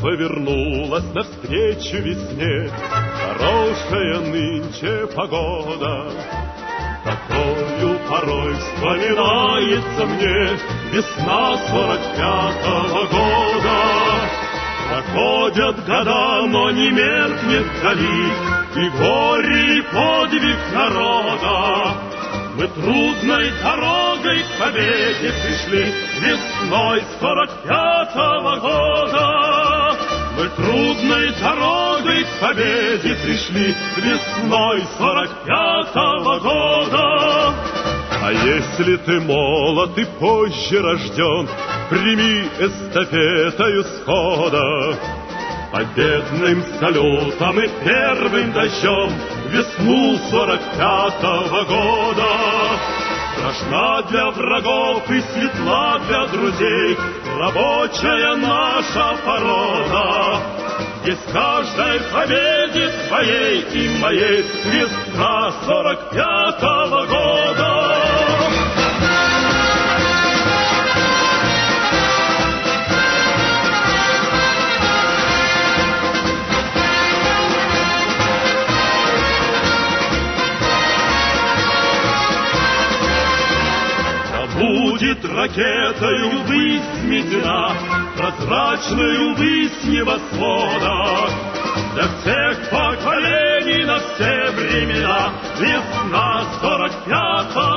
повернулась навстречу весне. Хорошая нынче погода, такою порой вспоминается мне весна 45-го года. Проходят года, но не меркнет вдали и горе, и подвиг народа. Мы трудной дорогой к победе пришли весной 45-го года. Мы трудной дорогой к победе пришли весной 45-го года. А если ты молод и позже рожден, прими эстафетою схода. Победным салютом и первым дождем весну 45-го года. Страшна для врагов и светла для друзей рабочая наша порода. Есть каждой победе своей и моей весна 45-го года. Будет ракетою высь медена, прозрачную высь небосвода. Для всех поколений на все времена весна 45-го